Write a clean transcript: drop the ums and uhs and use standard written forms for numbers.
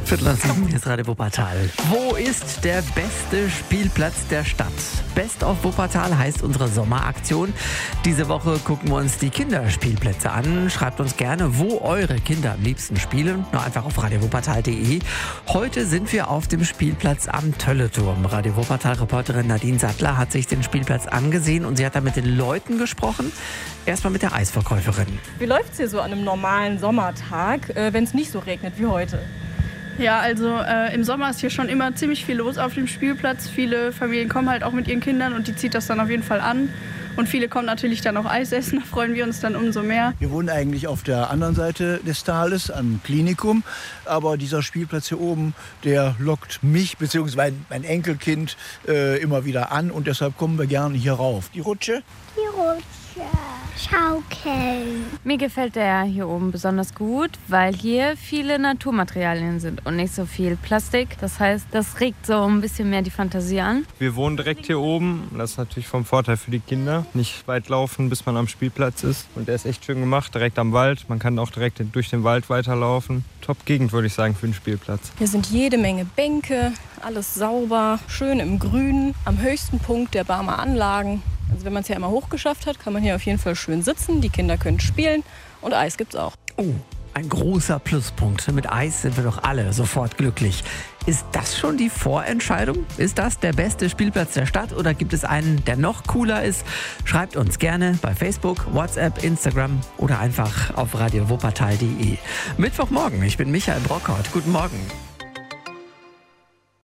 7:15, hier ist Radio Wuppertal. Wo ist der beste Spielplatz der Stadt? Best of Wuppertal heißt unsere Sommeraktion. Diese Woche gucken wir uns die Kinderspielplätze an. Schreibt uns gerne, wo eure Kinder am liebsten spielen. Nur einfach auf radiowuppertal.de. Heute sind wir auf dem Spielplatz am Tölleturm. Radio Wuppertal-Reporterin Nadine Sattler hat sich den Spielplatz angesehen und sie hat da mit den Leuten gesprochen. Erstmal mit der Eisverkäuferin. Wie läuft es hier so an einem normalen Sommertag, wenn es nicht so regnet wie heute? Ja, also im Sommer ist hier schon immer ziemlich viel los auf dem Spielplatz. Viele Familien kommen halt auch mit ihren Kindern und die zieht das dann auf jeden Fall an. Und viele kommen natürlich dann auch Eis essen, da freuen wir uns dann umso mehr. Wir wohnen eigentlich auf der anderen Seite des Tales, am Klinikum. Aber dieser Spielplatz hier oben, der lockt mich bzw. mein Enkelkind immer wieder an. Und deshalb kommen wir gerne hier rauf. Die Rutsche? Die Rutsche. Schaukeln. Mir gefällt der hier oben besonders gut, weil hier viele Naturmaterialien sind und nicht so viel Plastik. Das heißt, das regt so ein bisschen mehr die Fantasie an. Wir wohnen direkt hier oben. Das ist natürlich vom Vorteil für die Kinder. Nicht weit laufen, bis man am Spielplatz ist. Und der ist echt schön gemacht, direkt am Wald. Man kann auch direkt durch den Wald weiterlaufen. Top-Gegend, würde ich sagen, für den Spielplatz. Hier sind jede Menge Bänke, alles sauber, schön im Grün, am höchsten Punkt der Barmer Anlagen. Also wenn man es hier einmal hochgeschafft hat, kann man hier auf jeden Fall schön sitzen. Die Kinder können spielen und Eis gibt's auch. Oh, ein großer Pluspunkt. Mit Eis sind wir doch alle sofort glücklich. Ist das schon die Vorentscheidung? Ist das der beste Spielplatz der Stadt oder gibt es einen, der noch cooler ist? Schreibt uns gerne bei Facebook, WhatsApp, Instagram oder einfach auf radiowuppertal.de. Mittwochmorgen, ich bin Michael Brockhaut. Guten Morgen.